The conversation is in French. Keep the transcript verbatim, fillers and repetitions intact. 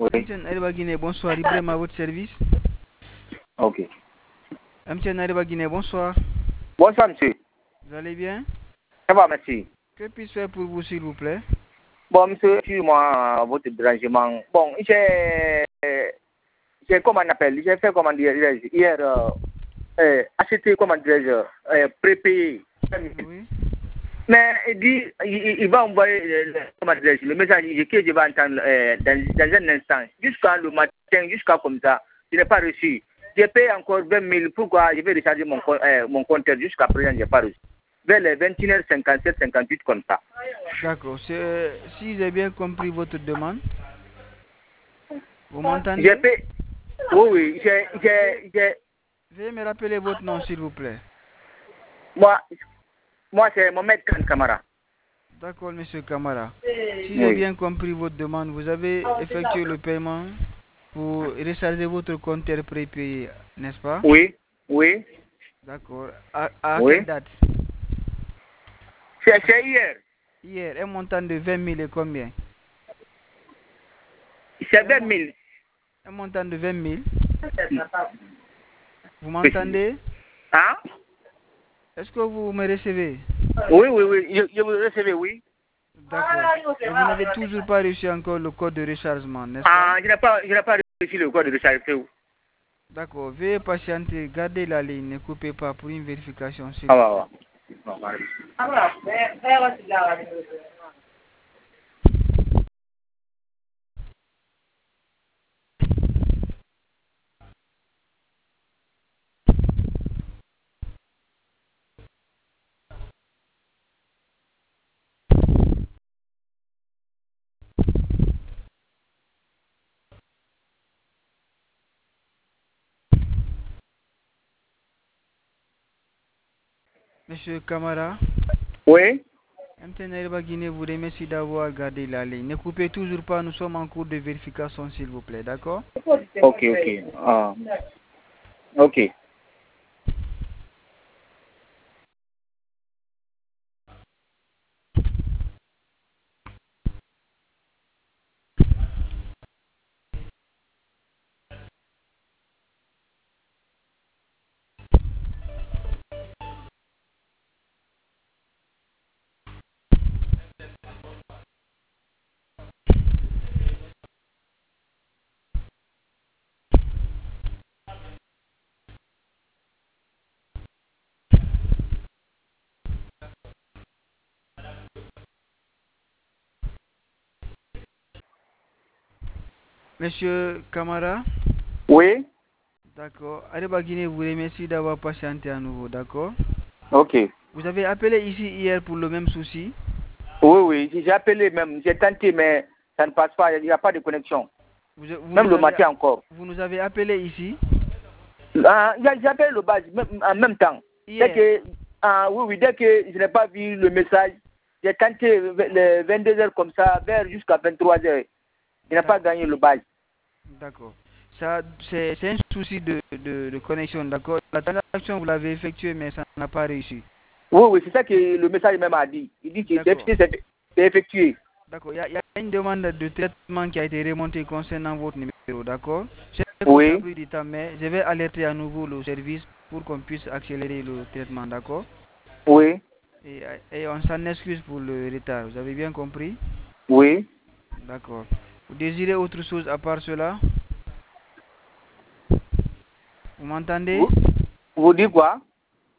Oui. M T N Arewa Guinée, bonsoir. Ibrahim à votre service. Ok. M T N Arewa Guinée, bonsoir. Bonsoir, monsieur. Vous allez bien? Ça va, merci. Que puis-je faire pour vous, s'il vous plaît? Bon, monsieur, excusez-moi votre dérangement. Bon, j'ai, j'ai comment on appelle, j'ai fait, comment dire, hier, euh, euh, acheté, comment dirais-je, euh, prépayé. Oui. Mais il dit, il, il va envoyer le, comment dirais-je, le message que je vais entendre euh, dans, dans un instant. Jusqu'à le matin, jusqu'à comme ça, je n'ai pas reçu. J'ai payé encore vingt mille. Pourquoi je vais recharger mon, euh, mon compteur jusqu'à présent, je n'ai pas reçu. Vers les vingt et une heures cinquante-sept cinquante-huit comme ça. D'accord. Si j'ai bien compris votre demande, vous m'entendez? J'ai payé. Oui, oui, j'ai, j'ai, j'ai. Veuillez me rappeler votre nom, s'il vous plaît. Moi, moi c'est Mohamed Khan Kamara. D'accord, monsieur Kamara. Si j'ai Oui. bien compris votre demande, vous avez effectué le paiement pour recharger votre compteur prépayé, n'est-ce pas? Oui, oui. D'accord. À, à Oui. quelle date? C'est, c'est hier. Hier, un montant de vingt mille et combien? C'est vingt mille. Un montant de vingt mille. Vous m'entendez? Hein? Est-ce que vous me recevez? Oui, oui, oui. Je, je vous recevez, oui. D'accord. Et vous n'avez toujours pas reçu encore le code de rechargement, n'est-ce Ah, pas? je n'ai pas, je n'ai pas reçu le code de recharge. D'accord. Veuillez patienter, gardez la ligne, ne coupez pas pour une vérification. Ah, ouais, ouais. Monsieur Kamara? Oui. M T N Arewa Guinée vous remercie d'avoir gardé la ligne. Ne coupez toujours pas, nous sommes en cours de vérification, s'il vous plaît, d'accord? Ok, ok. Ah. Ok. Monsieur Kamara? Oui. D'accord. Arewa Guinée vous remercie d'avoir patienté à nouveau, d'accord? Ok. Vous avez appelé ici hier pour le même souci? Oui, oui. J'ai appelé même. J'ai tenté, mais ça ne passe pas. Il n'y a pas de connexion. Vous, vous Même nous le avez, matin encore. vous nous avez appelé ici? Ah, j'ai appelé le base en même temps. Dès Hier? que, ah, oui, oui, dès que je n'ai pas vu le message, j'ai tenté les vingt-deux heures comme ça, vers jusqu'à vingt-trois heures. Je n'ai pas gagné le base. D'accord. Ça, c'est un souci de, de, de connexion, d'accord? La transaction, vous l'avez effectuée, mais ça n'a pas réussi. Oui, oui, c'est ça que le message même a dit. Il dit que c'est effectué. D'accord. Il y, y a une demande de traitement qui a été remontée concernant votre numéro, d'accord? Je sais que Oui. ça a pris du temps, mais je vais alerter à nouveau le service pour qu'on puisse accélérer le traitement, d'accord? Oui. Et, et on s'en excuse pour le retard. Vous avez bien compris? Oui. D'accord. Vous désirez autre chose à part cela? Vous m'entendez? Vous, vous dites quoi?